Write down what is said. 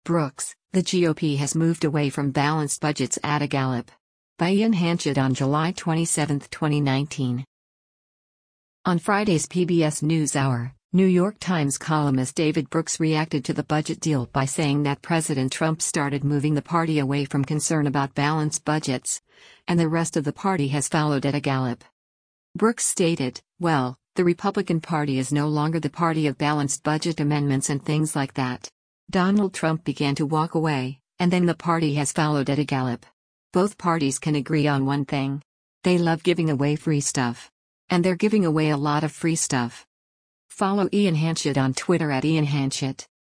Brooks, the GOP has moved away from balanced budgets at a Gallup. By Ian Hanchett on July 27, 2019. On Friday's PBS NewsHour, New York Times columnist David Brooks reacted to the budget deal by saying that President Trump started moving the party away from concern about balanced budgets, and the rest of the party has followed at a Gallup. Brooks stated, "Well, the Republican Party is no longer the party of balanced budget amendments and things like that. Donald Trump began to walk away, and then the party has followed at a Gallup. Both parties can agree on one thing. They love giving away free stuff. And they're giving away a lot of free stuff." Follow Ian Hanchett on Twitter at Ian Hanchett.